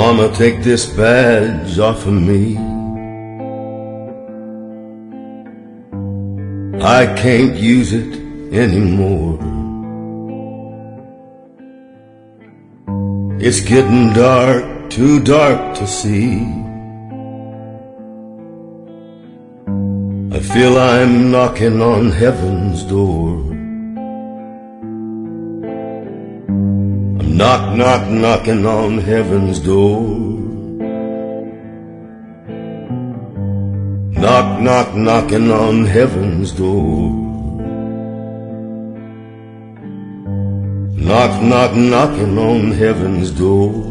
Mama, take this badge off of me. I can't use it anymore. It's getting dark, too dark to see. I feel I'm knocking on heaven's door. I'm knocking on heaven's door. Knocking on heaven's door. Knocking on heaven's door.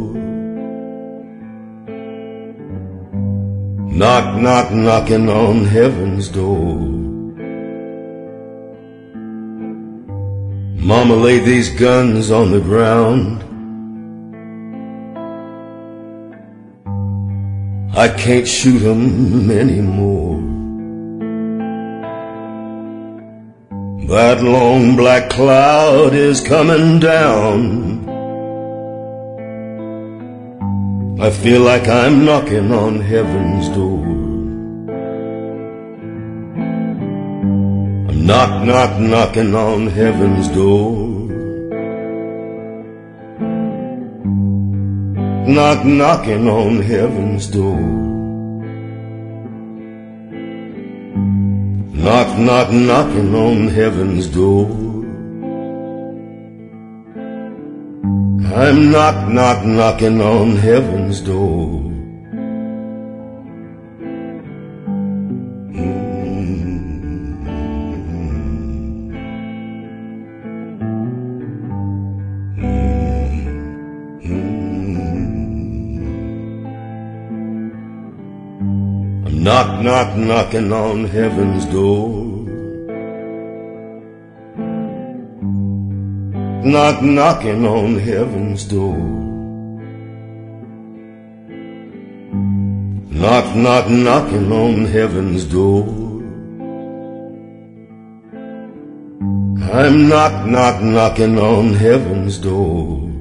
Knocking on heaven's door. Mama, lay these guns on the ground. I can't shoot 'em anymore. That long black cloud is coming down. I feel like I'm knocking on heaven's door. I'm knocking on heaven's door. Knocking on heaven's door. Knocking on heaven's door. I'm knocking on heaven's door. I'm knocking on heaven's door. Knocking on heaven's door. Knocking on heaven's door. I'm knocking on heaven's door.